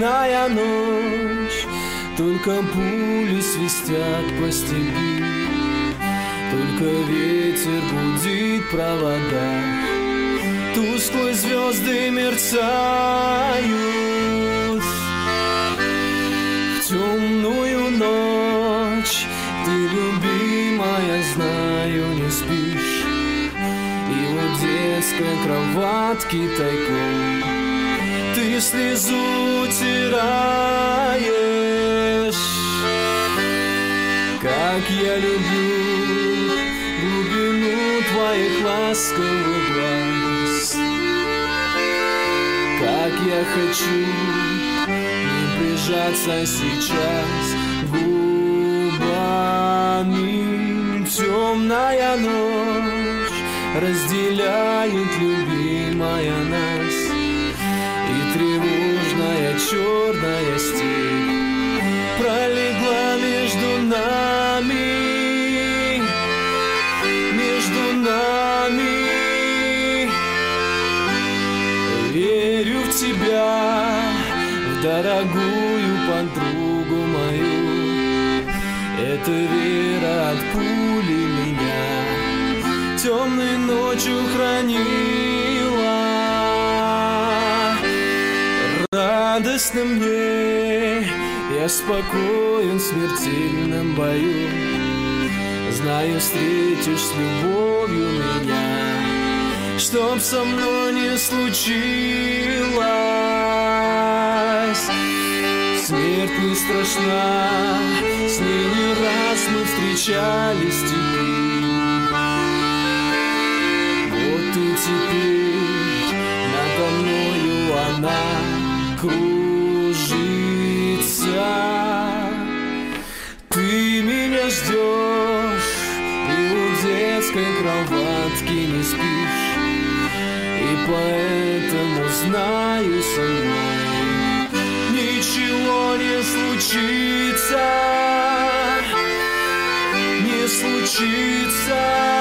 темная ночь, только пули свистят по степи, только ветер гудит провода, тусклые звезды мерцают. В темную ночь ты, любимая, знаю, не спишь, и вот в детской кроватке тайком ты слезу утираешь. Как я люблю глубину твоих ласковых глаз, как я хочу не прижаться сейчас губами. Темная ночь разделяет, любимая, нас, и тревожная черная степь пролегла между нами, между нами. Верю в тебя, в дорогую подругу мою, эта вера от пули меня темной ночью хранила. Радостно мне, я спокоен в смертельном бою, знаю, встретишь с любовью меня, чтоб со мной не случилось. Смерть не страшна, с ней не раз мы встречались теперь. Вот и теперь надо мною она кружится. Ты меня ждешь, и у детской кроватки не спишь, и поэтому знаю, со мной ничего не случится, не случится.